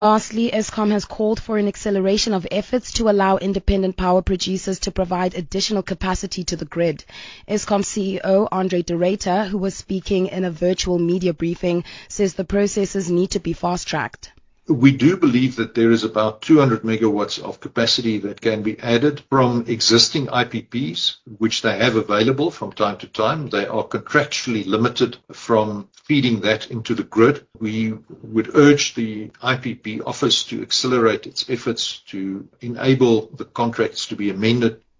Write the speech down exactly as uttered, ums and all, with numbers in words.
Lastly, Eskom has called for an acceleration of efforts to allow independent power producers to provide additional capacity to the grid. Eskom C E O Andre de Ruyter, who was speaking in a virtual media briefing, says the processes need to be fast-tracked. We do believe that there is about two hundred megawatts of capacity that can be added from existing I P Ps, which they have available from time to time. They are contractually limited from feeding that into the grid. We would urge the I P P office to accelerate its efforts to enable the contracts to be amended